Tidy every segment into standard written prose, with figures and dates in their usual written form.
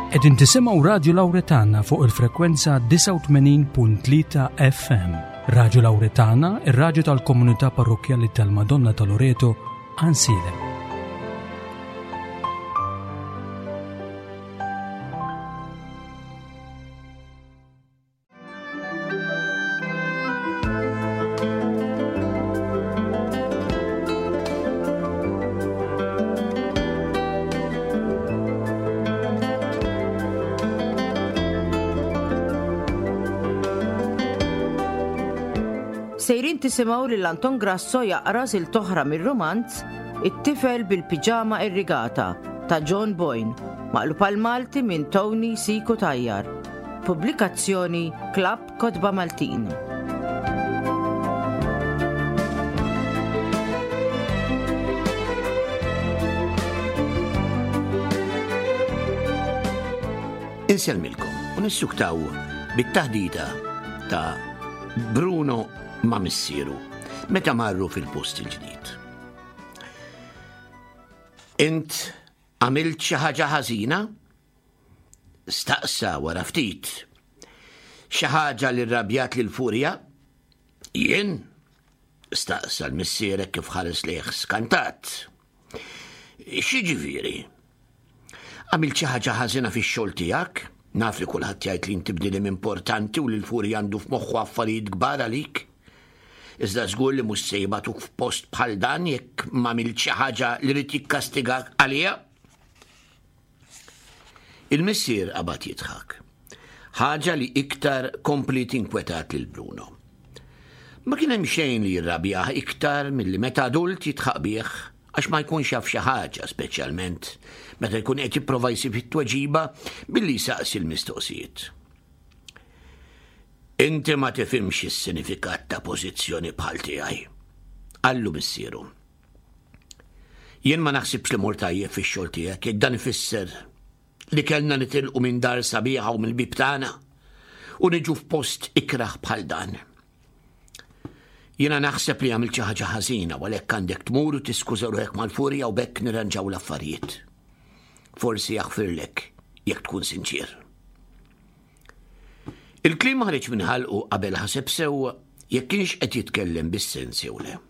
Qegħdin tisimgħu Radju Lawretana fuq il-frekwenza 89.3 FM. Radju Lawretana, ir-radju tal-Komunità Parrokjali tal-Madonna ta' Loreto, Ansilem. Sejrin tisimaw li l-Anton Grasso jaqra il-toħra mir-romanz It-tifel bil-piġama irrigata ta' John Boyne, maqlub għal-Malti minn Tony C. Kutajjar. Pubblikazzjoni Klabb Kotba Maltin. Inselmilkom u nissuktaw bit-taħdita ta' Bruno ma' missieru meta marru fil-post il-ġdid. Int għamilt xi ħaġa ħażina? Staqsa wara ftit. Xi ħaġa li rrabjat lil furja? Jien? Staqsa l-missierek kif ħares lejh skantat. Xi ġifieri? Għamilt xi ħaġa ħażina fix-xogħol tiegħek? Naf li kulħadd jgħid li inti bdielim importanti u li l-furja għandu f'moħħu affarijiet kbar għalik. Iżda żgur li mhux se jibgħatuk f'post bħal dan jekk m'għamilt xi ħaġa li rid jikkastiga għaliha. Il-missier qabad jidħak. Ħaġa li iktar kompli tinkwetat lil Bruno. Ma kien hemm xejn li jirrabjah iktar milli meta adult jitħaq bih għax ma jkunx jaf xi ħaġa, speċjalment meta jkun qed jipprova jsib it-tweġiba billi jsaqsi l-mistoqsijiet. Inti ma tifhimx is-sinifikat ta' pożizzjoni bħal tiegħi. Qallu missieru. Jien ma naħsibx li mur tajjeb fix-xogħol tiegħek jekk dan ifisser li kellna nitilqu minn dar sabiħa u mill-bib tagħna u niġu f'post ikraħ bħal dan. Jiena naħseb li għamilt xi ħaġa ħażina u għalhekk għandek tmur u tiskuża ruħek mal-furja u bekk nirranġaw l-affarijiet. Forsi jaħfirlek jekk tkun sinċir. Il-kliem ħareġ minn ħalqu qabel ħaseb sewwa jekk kienx qed jitkellem bis-sens jew le.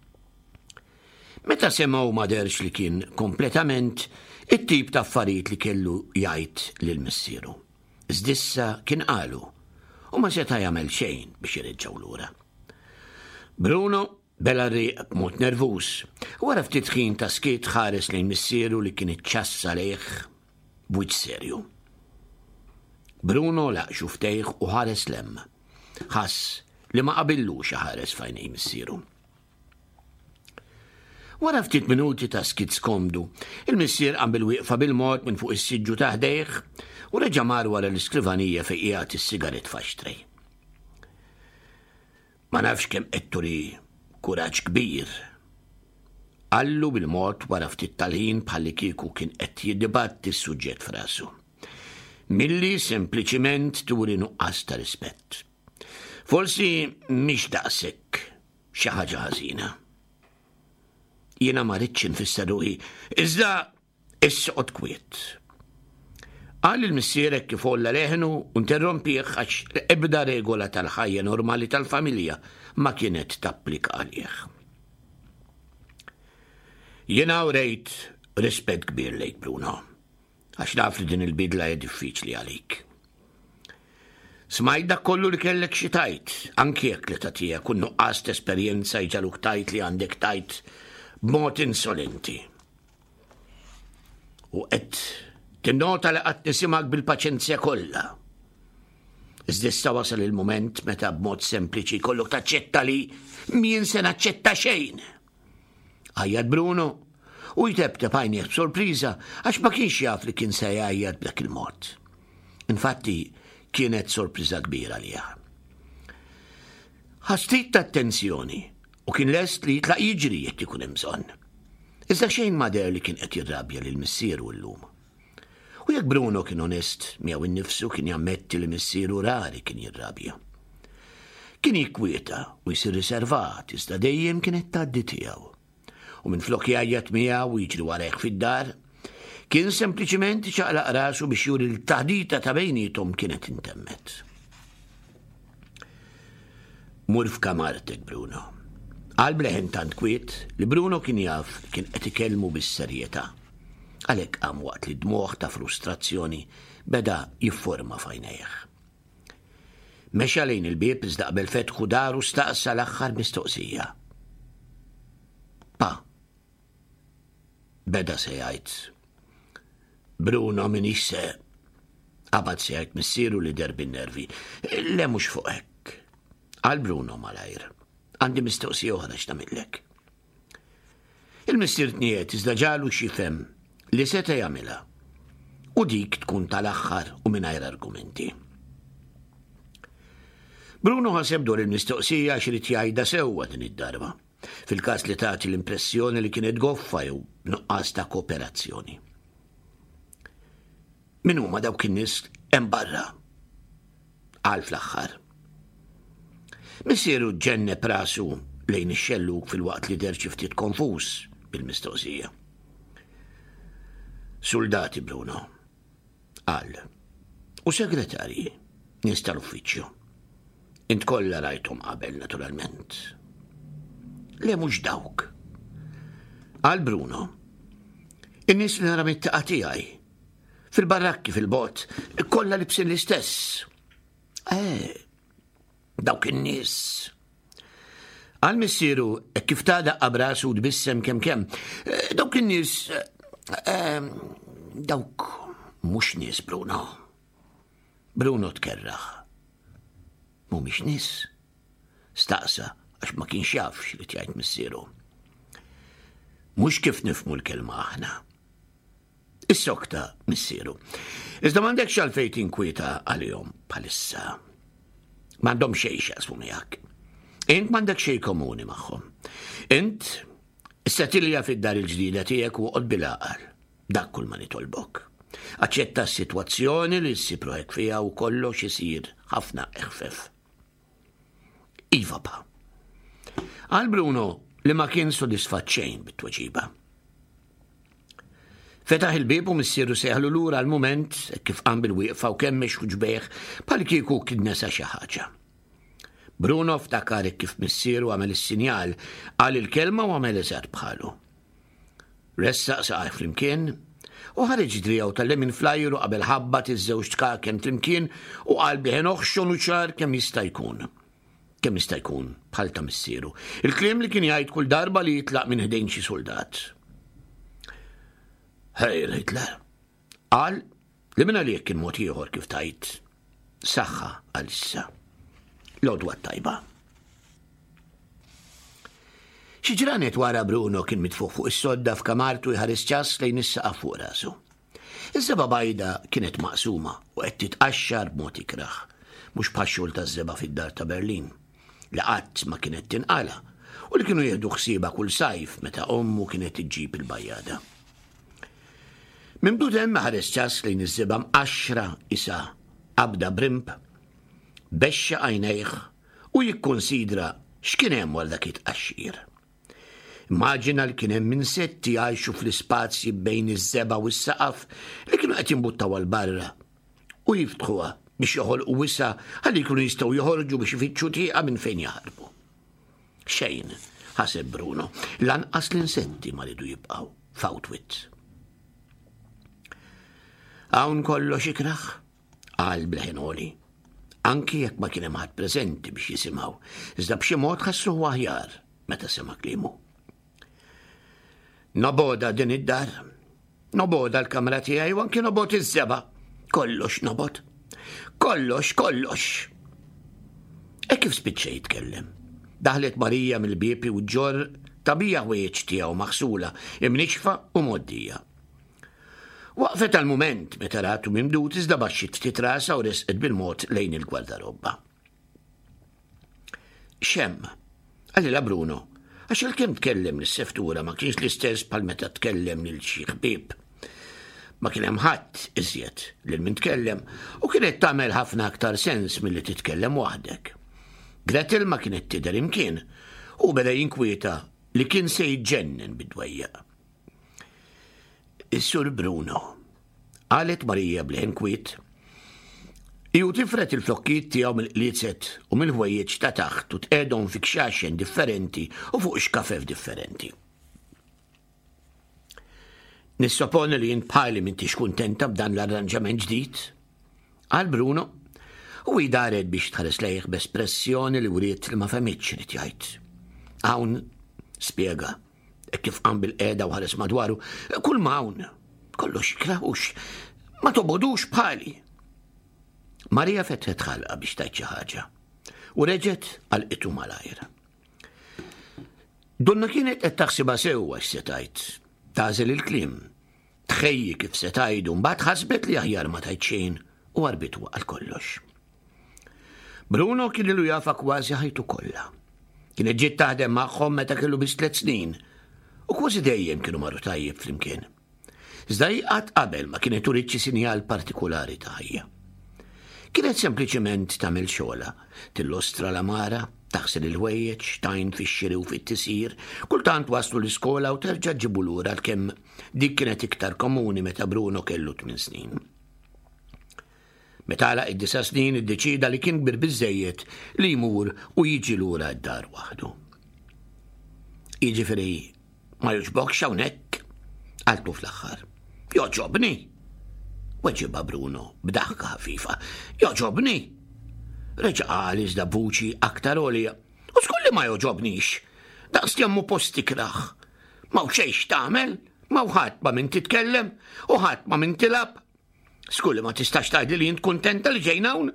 Meta semgħu ma derx li kien kompletament it-tip ta' affarijiet li kellu jgħid lill-missieru. Iżdissa kien qalu u ma seta' jagħmel xejn biex jirġgħu lura. Bruno bela rieq b'mod nervuż u wara ftit ħin ta' skiet ħares lejn missieru li kien iċċassa lejh b'wiċċ serju. Bruno laq xuftejh u ħares lemm. Ħass li ma qabillux ħares fajnej missieru. Wara ftit minuti ta' skit skomdu, il-missier qambil wieqfa bil-mod minn fuq is-siġġu taħdejh u reġa' mar wara l-iskrivanija fejn qiegħed is-sigaret faxtrej. Ma nafx kemm qed turi kuraġġ kbir. Qallu bil-mod wara ftit tal-ħin bħalli kieku kien qed jiddibatti s-suġġett f'rasu. Milli sempliċiment turi nuqqas ta' rispett. Forsi mhix daqshekk xi ħaġa ħażina. Jiena ma rridx infisser ruħi, iżda issoqgħod kwiet. Qal il-missierek kif olla leħnu u interrompih għax ebda regola tal-ħajja normali tal-familja ma kienet tapplika għalih. Jiena urejt rispett kbir lejk Bruno. Għax naf li din il-bidla hija diffiċli għalik. Smajt dak kollu li kellek xi tajt, anki jekk li tagħtija kun nuqqas esperjenza jġaluk tajt li għandek tajt b'mod insolenti. U qed tinnota li qatt nisimgħek bil-paċenzja kollha. Iżda wasal il-mument meta b'mod sempliċi jkollok taċċetta li min se naċċetta xejn. Għajjad Bruno u jtebteb għajnieh b'sorpriża għax ma kienx jaf li kien se jgħajjad b'dak il-mod. Infatti kienet sorpriża kbira liha. Ħassejt ta' attenzjoni u kien lest li jitlaq jiġri jekk ikun hemm bżonn. Iżda xejn ma der li kien qed jirrabja lill-missieru llum. U jekk Bruno kien onest miegħu innifsu kien jammetti li missieru rari kien jirrabja. Kien jikkwieta u jsir riservat iżda dejjem kienet tgħaddi tiegħu. U minflok jgħajjat miegħu u jiġri warajh fid-dar, kien sempliċiment ċaqlaq rasu biex juri l-taħdita ta' bejnietom kienet intemmet. Mur f'kamartek, Bruno. Għal bleħen tant kwiet li Bruno kien jaf kien qed ikellmu bis-serjetà. Għalhekk qam waqt li dmuħ ta' frustrazzjoni beda jifforma f'għajnejh. Mexa lejn il-bieb iżda qabel fetħu daru staqsa l-aħħar mistoqsija. Pa, beda se jgħid. Bruno minix se qabad se jgħid missieru li derbi n-nervi. Le mhux fuq hekk. Għal Bruno malajr. Għandi mistoqsija oħra x'tagħmellek. Il-missier tniet iżda ġalu xi fem li seta' jagħmilha. U dik tkun tal-aħħar u mingħajr argumenti. Bruno ħaseb dwar il-mistoqsija x'rid jgħidha sewwa din id-darba. Fil-każ li tagħti l-impressjoni li kienet goffa jew nuqqas ta' kooperazzjoni. Min huma dawk in-nies hemm barra? Qal fl-aħħar. Missieru ġenneb rasu lejn ix-xelluk fil-waqt li derċi ftit konfuż bil-mistoqsija. Soldati, Bruno, qal. U segretarji, nies tal-uffiċċju. Int kollha rajthom qabel naturalment. Le mhux dawk. Qal Bruno. In-nies li nara mit-taqa' tiegħi. Fil-barakki fil-bot, kollha libsin l-istess. Dawk in-nies. Għal missieru kif tadaq brasu tbissem kemm. Dawk in-nies dawk mhux nies, Bruno. Bruno tkerraħ. Mhumiex nies. Staqsa għax ma kienx jaf x'rid jgħid missieru. Mhux kif nifhmu l-kelma aħna. Is-sokta missieru. Iżda m'għandekx għalfejn tinkwieta għalihom bħalissa. M'għandhom xejn x'jaqsmu miegħek. Int m'għandek xejn komuni magħhom. Int istatilja fid-dar il-ġdida tiegħek u qod bil-għaqal. Dak kull ma nitolbok. Aċċetta s-sitwazzjoni li ssibru hekk fiha u kollox isir ħafna eħfef. Iva pa. Għal Bruno li ma kien sodisfatt xejn bit-tweġiba. Fetaħ il-bib u missieru seħlu lura għal-moment kif qam bil-wieqfa u kemmex u ġbejħ bħal kieku kien nesa xi ħaġa. Bruno ftakar kif missieru għamel is-sinjal qal il-kelma u għamel eżatt bħalu. Ressaq saqaj flimkien u ħareġ drijaw tal-lemin flajru qabel ħabbat iż-żewġ tkaken flimkien u qal biħen oħxon u ċar kemm jista' jkun. Kemm jista' jkun bħal ta' missieru. Il-kliem li kien jgħid kull darba li jitlaq minn ħdejn xi soldat. Heil Hitler. Qal li minn għalihekk kien mod ieħor kif tajt. Saħħa għalissa. L-għodwa tajba. Xi ġranet wara Bruno kien mitfuq fuq is-sodda f'kamartu jħares ċas lejn is-saqaf fuq rasu. Iż-żeba bajda kienet maqsuma u qed titqaxxar b'mod ikraħ. Mhux bħax-xogħol taż-żeba fid-dar ta' Berlin. Li qatt ma kienet tinqala u li kienu jieħdu ħsieba kull sajf meta ommu kienet iġġib il-bajjada. Minn hemm ħares ċas lejn iż-żeba mqaxxra isa qabda brimp, bexxa għajnejh u jikkonsidra x'kien hemm wara dak it-tqaxxir. Immaġina li kien hemm insetti jgħixu fl-ispazji bejn iż-żeba u s-saqaf li kienu qed jinbuttaw għal barra u jiftħuha biex joħolqu wisa ħalli jkunu jistgħu joħorġu biex ifittxu tieqa minn fejn jaħarbu. Xejn, ħaseb Bruno, lanqas l-insetti ma ridu jibqgħu f'Auschwitz. Hawn kollox ikraħ, qal bleħenoli. Anki jekk ma kien hemm ħadd preżenti biex jisimgħu, iżda b'xi mod ħassuh aħjar meta sema' kliemu. Noboda din id-dar, noboda l-kamra tiegħi u anke nobod iż-żeba. Kollox nobod. Kollox. Kif spiċċa jitkellem. Daħlet Marija mill-biepi u ġor tabija ħwejjeġ tiegħu maħsula, imnixfa u moddija. Waqfet għal-mument meta ratu mimdut iżda baxxit ftit rasa u resqet bil-mod lejn il-gwardarobba. Xemm, għallila Bruno, għax il-kem tkellem lis-seftura ma kienx l-istess bħal meta tkellem lil xi ħbieb. Ma kien hemm ħadd iżjed lil min tkellem u kienet tagħmel ħafna aktar sens milli titkellem waħdek. Gretel ma kienet tidher imkien u beda jinkwieta li kien se jiġġennen bid-dwejjaq. Is-Sur Bruno, qalet Marija bl-ħinkwit, ju tifret il-flokkiet tiegħu mill-qliezet u mill-ħwejjeġ ta' taħt u tqedhom fi kxaxen differenti u fuq xkafef differenti. Nissoponi li jien bħali m'intix kuntenta b'dan l-arranġament ġdid? Qal Bruno u daret biex tħares lejh b'espressjoni li wriet li ma fehmitx rid jgħid. Hawn spjega kif qam bil-qiegħda u ħares madwaru, kull ma hawn, kollox kraħux, ma tobodux bħali. Marija fetħet ħalqa biex tajt xi ħaġa u reġgħet għalqitu malajr. Donna kienet qed taħsibha sewwa x'se tajt, tażel il-kliem, tħejji kif se tajdu mbagħad ħasbet li aħjar ma tajt xejn u għarbitwa għal kollox. Bruno kien ilu jafa kważi ħajtu kollha. Kienet ġiet taħdem magħhom meta kellu biss 3 snin u kważi dejjem kienu marru tajjeb flimkien. Iżda qatt qabel ma kienet turiċċi sinjal partikulari ta' ħajja. Kienet sempliċement tagħmel xogħla, tillostra l-amara, taħsel il-ħwejjeġ, tajn fix-xiri u fit-tisir, kultant waslu l-iskola u terġa' ġibu lura għalkemm dik kienet iktar komuni meta Bruno kellu 8 snin. Meta għalaq id-9 snin iddeċida li kien kbir biżżejjed li jmur u jiġi lura d-dar waħdu. Jiġifieri ma jogħġbokx hawnhekk? Qaltu fl-aħħar. Joġobni! Weġiba Bruno b'daħka ħafifa. Joġobni! Reġa' qal iżda b'vuċi aktar għolja. U skulli ma joġobnix. Daqs jemmu post tikraħ. Ma xejn tagħmel, ma ħadd ma min titkellem u ħadd ma min tilab. Skulli ma tistax tgħidli li jint kuntenta li ġejn hawn.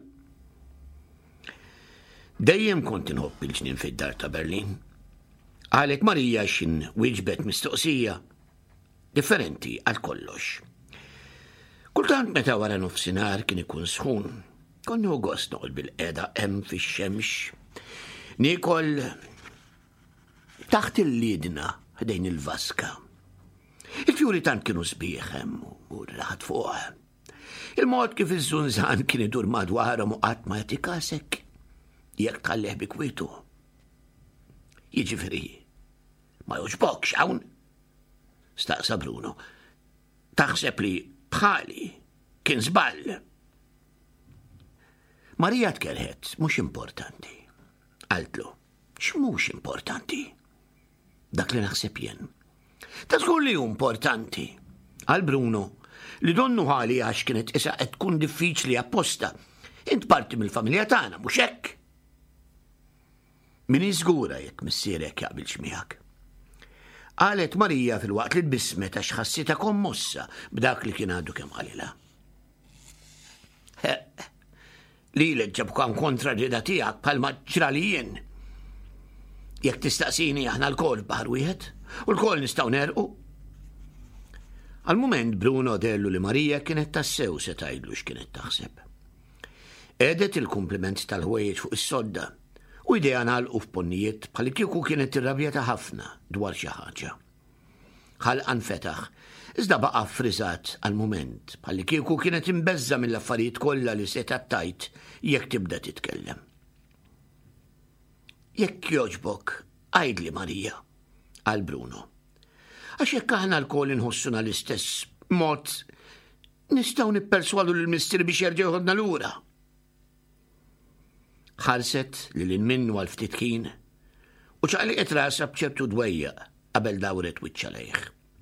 Dejjem kont inħobb il-ġnien fid-dar ta' Berlin. Qalet Marija xin wieġbet mistoqsija differenti għal kollox. Kultant meta wara nofsinhar kien ikun sħun, konnu gost noqgħod bil-qiegħda hemm fix-xemx. Nikol taħt il-lidna ħdejn il-vaska. Il-fjuri tant kienu sbieħ hemm u raħat fuq. Il-mod kif iż-żunżan kien idur madwarhom u qatt ma jagħti kasek jekk tħalleh bi kwitu. Jiġifieri ma jogħġbokx hawn? Staqsa Bruno. Taħseb li bħali kien żball. Marija tkerħet mhux importanti. Qaltlu, x'mhux importanti? Dak li naħseb jien. Ta' żgur li hu importanti. Għal Bruno li donnu ħali għax kienet isa qed tkun diffiċli apposta. Int parti mill-familja tagħna mhux hekk. Min żgura jekk missierek jaqbilx miegħek. Qalet Marija fil-waqt li tbissmet għax ħassitha kommossa b'dak li kien għadu kemm qalilha. Lilek ġabkan kontra ġida tiegħek bħalma ġra li jien. Jekk tistaqsini aħna l-kol baħar wieħed u l-kol nistgħu nerqu. Għal-mument Bruno dellu li Marija kienet tassew se tgħidlu x'kienet taħseb. Edet il-kumpliment tal-ħwejjeġ fuq is-sodda u idea nagħlqu f'ponnijiet bħal kieku kienet irrabjata ħafna dwar xi ħaġa. Ħalqan fetaħ, iżda baqa' friżat għal-mument bħal kieku kienet imbeżża mill-affarijiet kollha li se tajt jekk tibda titkellem. Jekk jogħġbok, għajdli Marija, għal Bruno. Għax jekk aħna l-kol inħossuna l-istess mod, nistgħu nipperswadu lill-mister biex jerġa' jħodna lura. Ħarset li l-minnu għal-ftit kien u ċaqliqet rasa bċertu dwejjaq qabel dawret wiċċa lejh.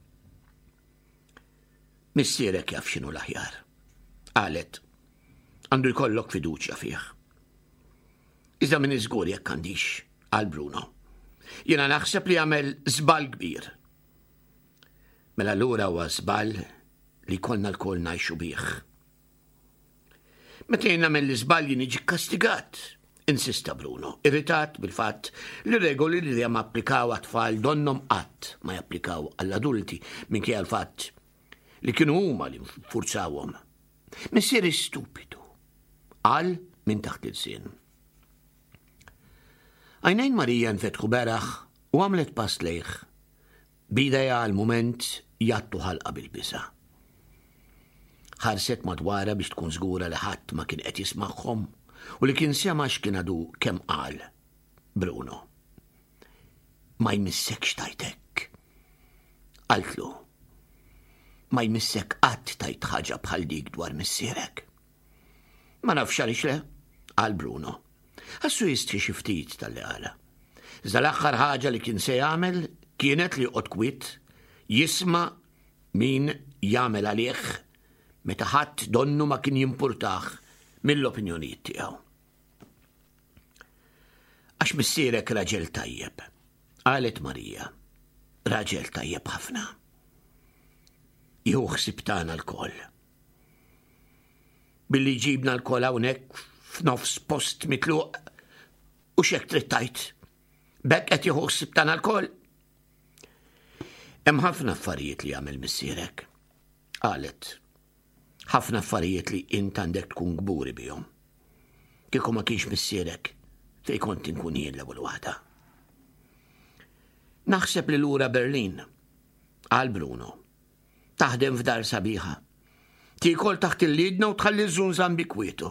Missierek jaf x'inhu l-aħjar. Qalet, għandu jkollok fiduċja fih. Iżda min iżgur jekk għandix, qal Bruno. Jiena naħseb li għamel żball kbir. Mela allura huwa żball li konna l-kol ngħixu bih. Meta jien nagħmel l-iżball jien niġi kastigat. Insista Bruno, irritat bil-fatt li regoli li jam applikaw għat-tfal donnom qatt ma japplikaw għall-adulti minkejja l-fatt li kienu huma li forzawhom. Missieri stupidu, qal minn taħt il-sin. Għajnejn Marija nfetħu beraħ u għamlet pass lejh. Bideja għal-mument jattu ħalqa bil-bisa. Ħarset madwara biex tkun żgura li ħadd ma kien qed jismagħhom u li kien sema x'kien għadu kemm qal Bruno. Ma jmissekx tajtek. Qaltlu, ma jmissek qatt tajt ħaġa bħal dik dwar missierek. Ma nafx għaliex le, qal Bruno. Għassu jistħi xi ftit tal-li għala. Iżda l-aħħar ħaġa li kien se jagħmel kienet li joqgħod kwiet jisma' min jagħmel għalih meta ħadd donnu ma kien jimpurtah mill-opinjonijiet tiegħu. Għax missierek raġel tajjeb, qalet Marija, raġel tajjeb ħafna. Jieħu ħsieb tagħna l-koll. Billi ġibna l-koll hawnhekk f'nofs post mitluq u x'hekk trid tajt. Bekk qed jieħu ħsieb tagħna l-koll. Hemm ħafna affarijiet li jagħmel missierek, qalet. Ħafna affarijiet li int għandek tkun gburi bihom. Kieku ma kienx missierek, fej kont inkun jien l-ewwel waħda. Naħseb li lura Berlin, qal Bruno, taħdem f'dar sabiħa. Tikol taħt il-lidna u tħalli żunżan bi kwietu.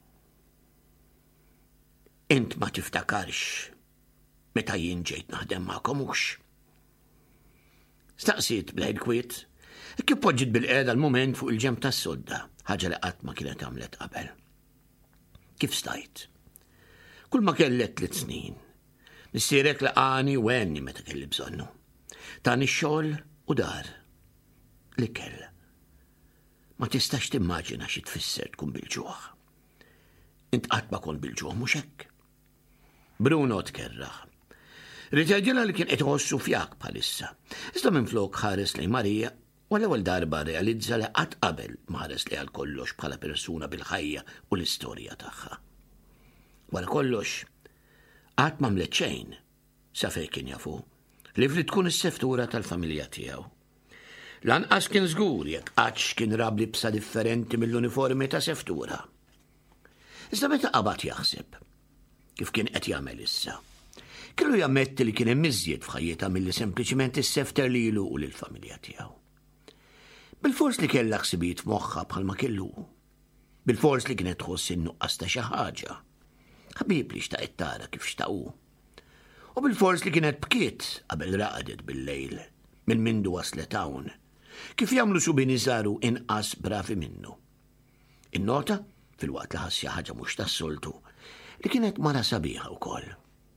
Int ma tiftakarx meta jien ġejt naħdem magħkom hux. Staqsiet bl-ħed kwiet, kif poġġiet bil-qiegħda l-mument fuq il-ġemp tas-sodda, ħaġa li qatt ma kienet għamlet qabel. Kif stajt? Kull ma kellet 3 snin. Missierek laqani u għenni meta kelli bżonnu. Tani xogħol u dar. L-ikel. Ma tistax timmaġina xi tfisser tkun bil-ġuħ. Int qatt ma kont bil-ġuħ mhux hekk. Bruno tkerraħ. Riteġela li kien qed iħossu fjak bħalissa. Iżda minflok ħares lejn Marija u l-ewwel darba realizza li qatt qabel ħares li għal kollox bħala persuna bil-ħajja u l-istorja tagħha. Wara kollox, qatt m'għamlet xejn sa fejn kien jafu li fli tkun is-seftura tal-familja tiegħu. Lanqas kien żgur jekk qatt kien rab libsa differenti mill-uniformi ta' seftura. Iżda meta qabad jaħseb kif kien qed jagħmel issa. Kellu jammetti li kien hemm iżjed f'ħajjitha milli sempliċiment issefter lilu u lill-familja tiegħu. Bil-fors li kellha ħsibiet f'moħħha bħalma kellu. Bil-fors li kienet tħoss innuqqas ta' xi ħaġa. Ħabib li xtaqet tara kif xtaqu. U bil-fors li kienet bkiet qabel raqdet bil-lejl minn mindu waslet hawn. Kif jagħmlu subin iżaru inqas bravi minnu. In-nota fil-waqt li ħass xi ħaġa mhux tas-soltu li kienet mara sabiħa wkoll.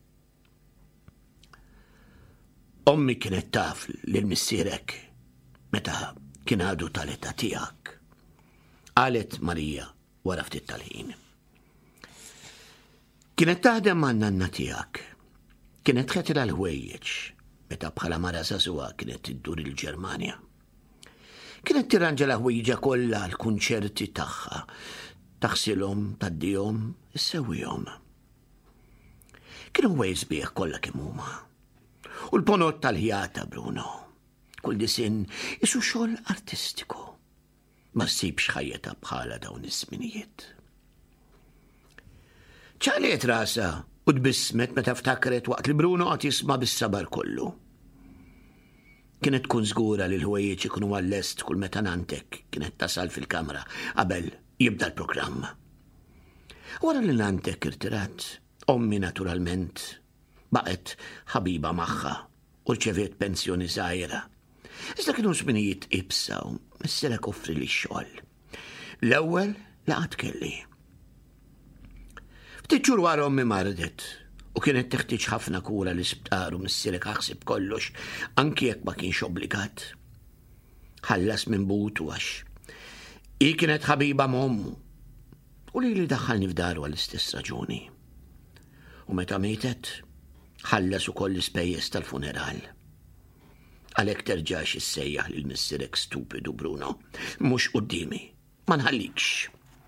Ommi kienet taf lil missierek meta kien għadu tal-età tiegħek. Qalet Marija wara ftit tal-ħin. Kienet taħdem ma' nanna tiegħek. Kienet tħetila l-ħwejjeġ meta bħala mara żagħżugħa kienet tiddur il-Ġermanja. Kienet tirranġa l-ħwejjeġa kollha l-kunċerti tagħha, taħsilhom, taddihom, issewwihom. Kienu ħwejjeġ sbieħ kollha kemm huma. U l-ponot tal-ħjata Bruno. Kull disin isu xogħol artistiku. Ma ssibx ħajjeta bħala dawn is-żminijiet. ċaliet rasa u tbissmet meta ftakret waqt li Bruno qed jisma' bis-sabar kollu. Kienet tkun żgura li l-ħwejjeġ ikunu għall-lest kull meta Nantek kienet tasal fil-kamra qabel jibda l-programm. Wara li Nantek irtirat, ommi naturalment baqet ħabiba magħha u rċeviet pensjoni żgħira. Iżda kienu żminijiet ibsa u missierek offri li x-xogħol. L-ewwel laqgħet kelli. Ftit xhur wara ommi mardet u kienet teħtieġ ħafna kura li sptar u missierek ħaħsib kollox anki jekk ma kienx obbligat. Ħallas minn butu għax hi kienet ħabiba m'ommu u li daħħalni f'daru għall-istess raġuni. U meta mietet ħallas ukoll l-ispejjeż tal-funeral. Għalhekk terġax issejjaħ lil missierek stupidu Bruno, mhux qudiemi, ma nħallikx.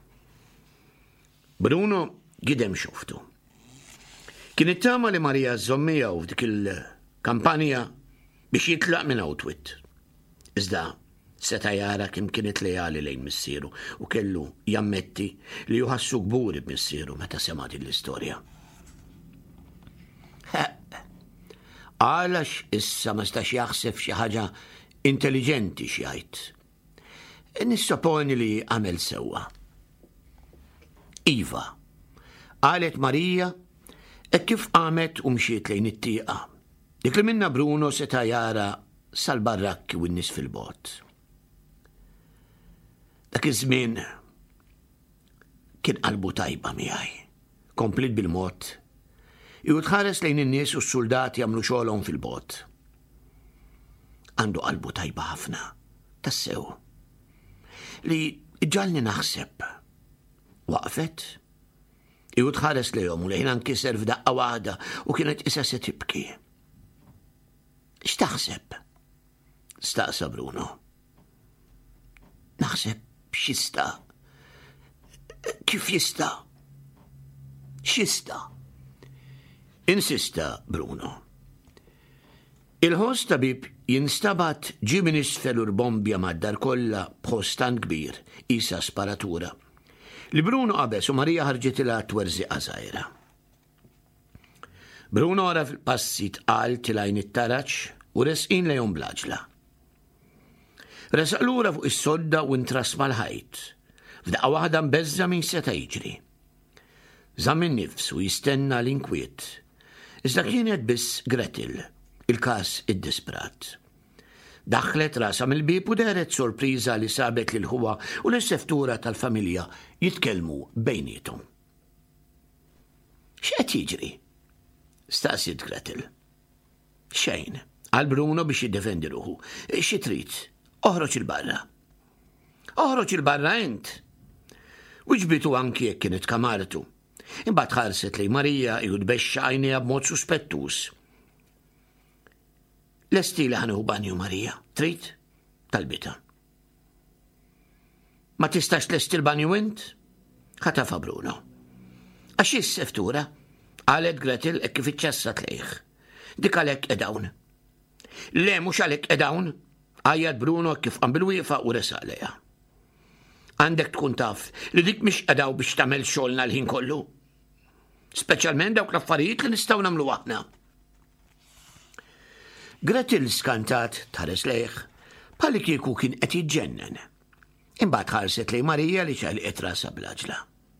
Bruno gidem xuftu. Kien ittama li Marija żommijaw f'dik il-kampanja biex jitlaq minn Outwit. Iżda seta jara kemm kienet lejali lejn missieru u kellu jammetti li juħassu gburi b'missieru meta sema' din l-istorja. Għalax issa ma stax jaħseb xi ħaġa intelligenti xi jgħid. Nissoponi li għamel sewwa. Iva, qalet Marija hekk kif qamet u mxiet lejn it-tieqa. Dik li minna Bruno seta jara sal-barrakki u n-nies fil-bot. Dak iż-żmien kien qalbu tajba miegħi, komplit bil-mod, u tħares lejn in-nies u s-soldati jagħmlu xogħolhom fil-bot. Għandu qalbu tajba ħafna, tassew, li ġalni naħseb. Waqfet, u tħares lejhom u lejn ankiser f'daqqa waħda u kienet isa se tibki. X'taħseb? Staqsa Bruno. Naħseb x'jista'. Kif jista'? X'jista'? Insista Bruno. Il-ħoss tabib jinstabat ġie minn isfel u rbombja mad-dar kollha b'ħostan kbir, isa sparatura. Li Bruno qabes u Marija ħarġitilha twerżiqa żgħira. Bruno ara fil-passi tqal tilajn it-taraċ u resqin lejhom blaġla. Resaq lura fuq is-sodda u intrasma l-ħajt. F'daqqa waħda mbeżża min seta' jiġri. Żamm in-nifs u jistenna l-inkwiet. Iżda kienet biss Gretel, il-każ id-disprat. Daħlet rasa mill-bib u deret sorpriża li sabet lil ħuwa u l-seftura tal-familja jitkellmu bejnietom. X'qed jiġri? Staqsiet Gretel. Xejn, għal Bruno biex jiddefendi ruħu. Xi trid? Oħroġ il-barra. Oħroġ il-barra int. U ġbitu anki jekk kienet kamartu. Imbagħad ħarset lejn Marija u tbexxa għajnejha b'mod suspettuż. Lesti li ħanuħu banju Marija, trid? Talbita. Ma tistax lesti l-banju int? Ħatafa Bruno. Għax is-seftura? Qalet Gretel hekk kif iċċassat lejh. Dik għalhekk edawn. Le mhux għalhekk edawn, għajjad Bruno kif qam bil-wieqa u resaq lejha. Għandek tkun taf li dik mhix qedaw biex tagħmel xogħolna l-ħin kollu. Speċjalment dawk l-affarijiet li nistgħu nagħmlu aħna. Gretel skantat tħares lejh bħalli kieku kien qed jiġġennen. Imbagħad ħarset lejn Marija li ċaqliqet rasha blaġla.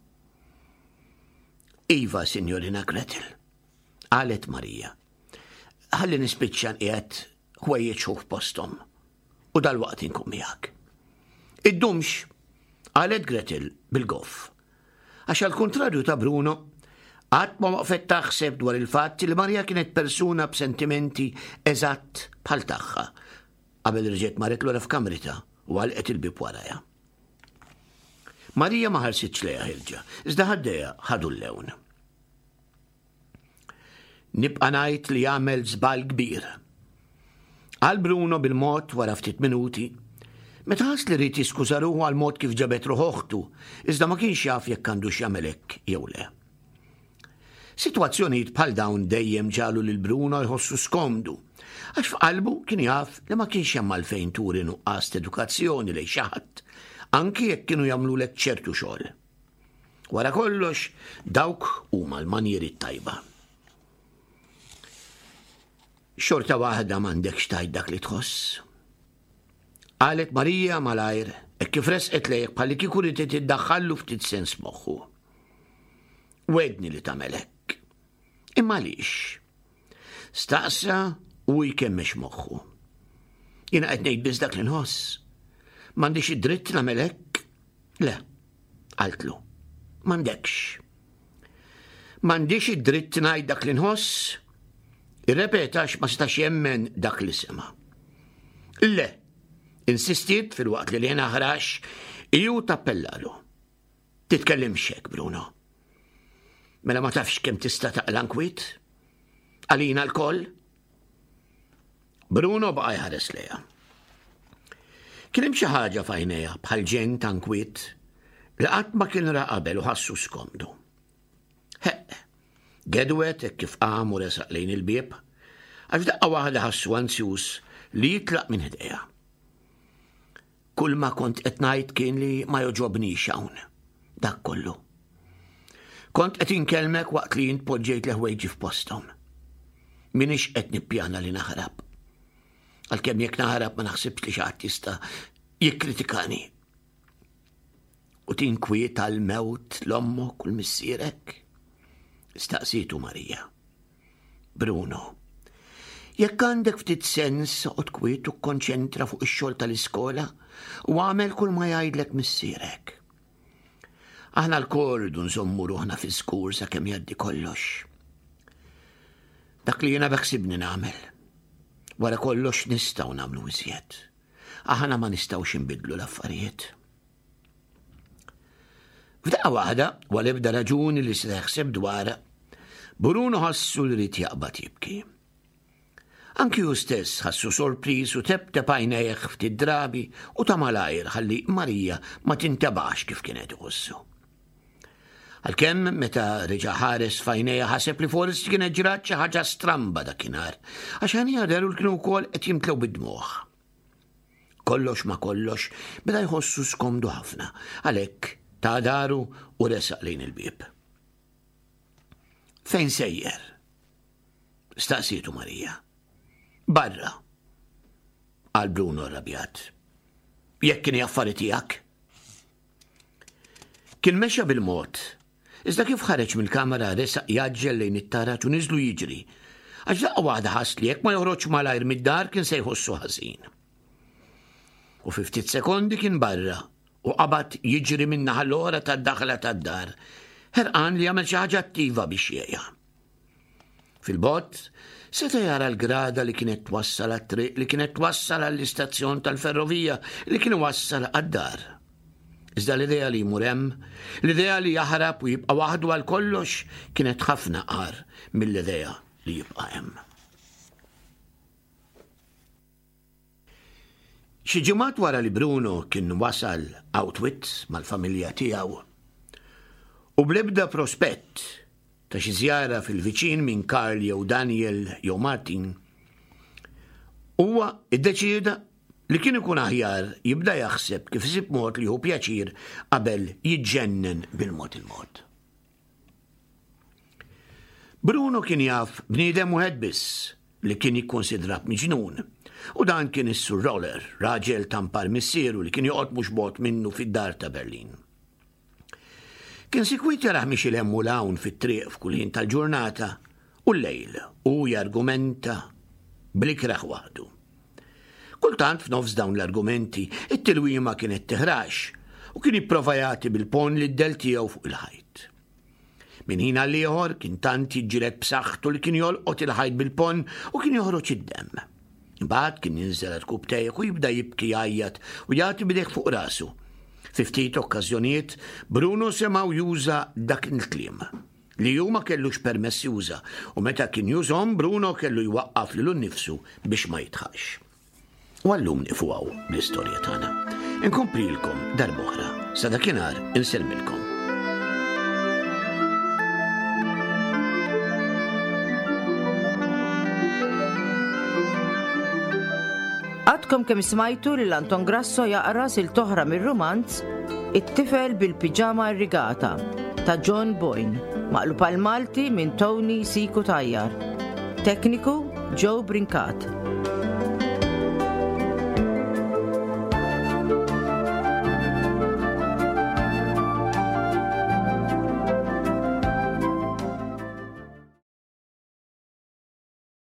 Iva, Sinjorina Gretel, qalet Marija. Ħalli nispiċċa qiegħed ħwejjeġ ħuf posthom u dalwaqt inkun miegħek. Iddumx, qalet Gretel bil-goff. Għax għall-kuntrarju ta' Bruno, għad ma waqfet taħseb dwar il-fatt li Marija kienet persuna b'sentimenti eżatt bħal tagħha. Qabel rġiet marret lura f'kamrita u għalqet il-bib warajha. Marija ma ħarsitx lejha ħirġa, iżda ħaddejha ħadu l-lewn. Nibqa' ngħid li jagħmel żball kbir. Qal Bruno bil-mod wara ftit minuti, meta ħass li rrid jiskuża ruħu għal mod kif ġabet ruħ oħtu, iżda ma kienx jaf jekk għandux jagħmel hekk jew le. Sitwazzjonijiet bħal dawn dejjem ġalu lil Bruno jħossu skomdu, għax f'qalbu kien jaf li ma kienx hemm għalfejn turi nuqqas edukazzjoni lejn xi ħadd, anki jekk kienu jagħmlulek ċertu xogħol. Wara kollox, dawk huma l-manjieri tajba. Xorta waħda m'għandekx tgħid dak li tħoss. Qalet Marija malajr hekk kif resqet lejh bħalli kieku rid tiddaħħallu ftit sens moħħu. Wedni li tagħmel hekk. Imma għaliex? Staqsa u jkemmex moħħu. Jiena qed ngħid biss dak li nħoss. M'għandix id-dritt nagħmel hekk? Le, qaltlu. M'għandekx. M'għandix id-dritt ngħid dak li nħoss? Irrepetax ma stax jemmen dak li sema. Le, insistiet fil-waqt li jiena ħrax iju tappellalu. Titkellimx hekk, Bruno. Mela ma tafx kemm tista' taqla nkwiet? Għalina l-koll? Bruno baqa' jħares lejha. Kien hemm xi ħaġa f'għajnejha bħal ġen ta' nkwiet li qatt ma kien ra qabel u ħassu skomdu. Gedwet hekk kif qam u resaq lejn il-bieb, għax daqqa waħda ħassu anzjuż li jitlaq minn ħdejha. Kull ma kont qed ngħid kien li ma joġobnix hawn, dak kollu. Kont qed inkellmek waqt li jint poġġejt l-ħwejġi f'posthom. Minix qed nippjana li naħrab. Għalkemm jekk naħrab ma naħsibx li xi ħadd jista' jikkritikani. U tinkwiet għall-mewt l-ommok u l-missierek? Staqsitu Marija. Bruno, Jekk għandek ftit sens soqgħod kwiet u kkonċentra fuq ix-xogħol tal-iskola u għamel kull ma jgħidlek missierek. Aħna l-koll rridu nżommu ruħna fi żgur sakemm jgħaddi kollox. Dak li jiena beħsibni nagħmel. Wara kollox nistgħu nagħmlu iżjed. Aħna ma nistgħux inbidlu l-affarijiet. F'daqqa waħda, wara ebda raġuni li se jaħseb dwarha, Bruno ħassu li rid jaqbad jibki. Anki hu stess ħassu sorpriż u tebteb għajnejh ftit drabi u ta' malajr ħalli Marija ma tintabax kif kienet iħossu. Għalkemm meta reġa' ħares f'għajnejha ħaseb li forsi kienet ġrat xi ħaġa stramba dakinhar, għax għanija deru kienu wkoll qed jimtlew bid-dmugħ. Kollox ma kollox beda jħossu skomdu ħafna, għalhekk ta' daru u resaq lejn il-bieb. Fejn sejjer? Staqsietu Marija. Barra, għal Bruno rrabjat. Jekk kien jaffari tiegħek? Kien mexxa bil-mod, iżda kif ħareġ mill-kamra resaq jaġġel lejn it-taraġ u niżlu jiġri, għax daqqa waħda ħass li jekk ma joħroġ malajr mid-dar kien se jħossu ħażin. U fi ftit sekondi kien barra u qabad jiġri min-naħa l-oħra tad-daħla tad-dar, ħerqan li jagħmel xi ħaġa attiva biex jgħja. Fil-bott, seta jara l-grada li kienet twassal għat-triq, li kienet twassal għall-istazzjon tal-ferrovija, li kien wassal għad-dar. Iżda l-idea li jmur hemm, l-idea li jaħrab u jibqa' waħdu għal kollox kienet ħafna qar mill-idea li jibqa' hemm. Xi ġimgħat wara li Bruno kien wasal Outwit mal-familja tiegħu u bl-ebda prospett ta' xi żjara fil-viċin minn Karl jew Daniel jew Martin, huwa iddeċieda li kien ikun aħjar jibda jaħseb kif isib mod li hu pjaċir qabel jiġġennen bil-mod il-mod. Bruno kien jaf bniedem wieħed biss li kien jikkonsidrat miġnun, u dan kien is-Sur Roller, raġel tampar missieru li kien joqgħod mhux bogħod minnu fid-dar ta' Berlin. Kien sikwit jaraħ miex il-hemmu lawn fit-triq f'kull ħin tal-ġurnata u l-lejl u jargumenta bl-ikraħ waħdu. Kultant f'nofs dawn l-argumenti it-tilwima kienet teħrax u kien jipprova jagħti bil-pon lid-del tiegħu fuq il-ħajt. Min ħin għal ieħor kien tant jiġġieled b'saħħtu li kien jolqot il-ħajt bil-pon u kien joħroġ id-demm. Imbagħad kien jinżel għall-kub tejjek u jibda jibki jgħajjat u jagħti bidejh fuq rasu. Fi ftit okkażjonijiet Bruno semgħu juża dak il-kliem li hu ma kellux permess juża u meta kien jużhom Bruno kellu jwaqqaf lilu nnifsu biex ma jitħax. U allum nifuaw bl-istorja tagħna. Inkomprilkom darb'oħra sa dakinhar inselmilkom. Għadkom kemm smajtu li Anton Grasso jaqra sil-toħra mir-romanz It-tifel bil-piġama irrigata ta' John Boyne, maqlub għal Malti minn Tony Siku Tajjar. Tekniku Joe Brincat.